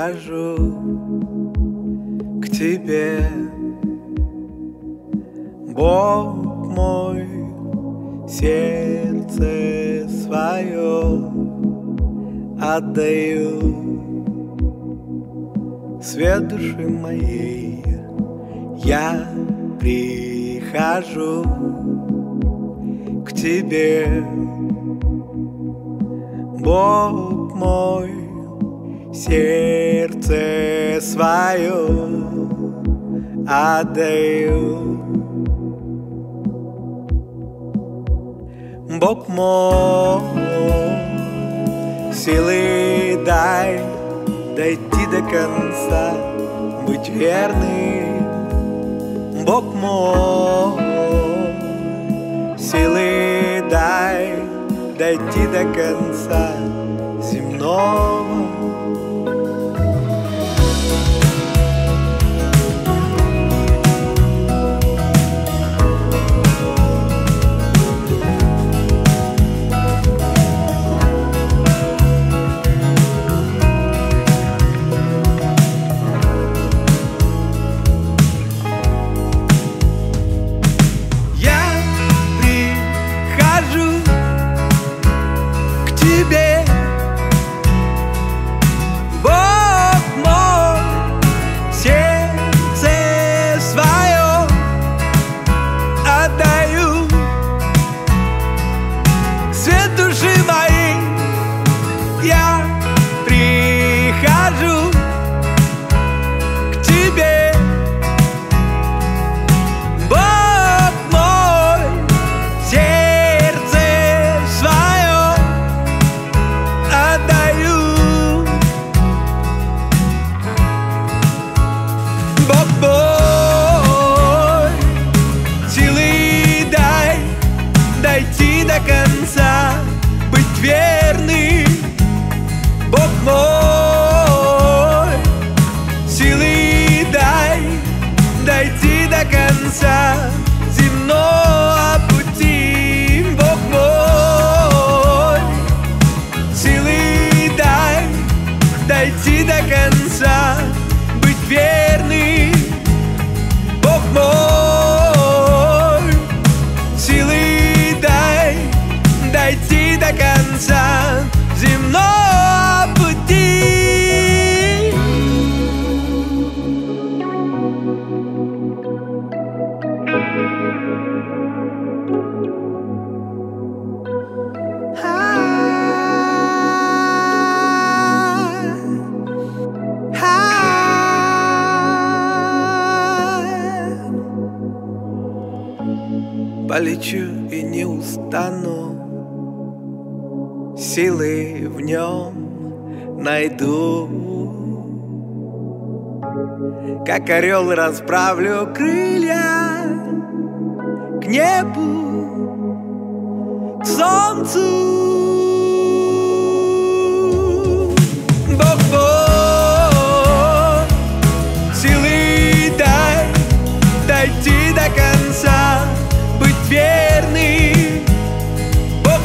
прихожу к тебе, Бог мой, сердце свое отдаю. Свет души моей я прихожу к тебе, Бог мой, сердце свое отдаю. Бог мой, силы дай дойти до конца, быть верным. Бог мой, силы дай дойти до конца земного. Дойти до конца, быть верным. Бог мой, силы дай дойти до конца земного пути. Бог мой, силы дай дойти до конца, быть верным. Бог мой, силы дойти до конца земного пути. Полечу и не устану, силы в нем найду. Как орел расправлю крылья к небу, к солнцу. Бог мой, силы дай дойти до конца, быть верным. Бог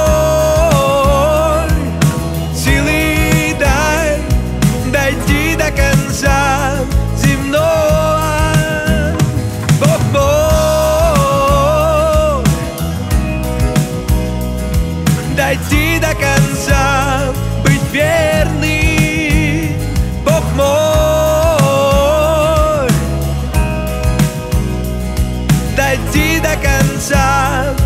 мой, силы дай дойти до конца земного. Бог мой, дойти до конца, быть верным. Бог мой, дойти до конца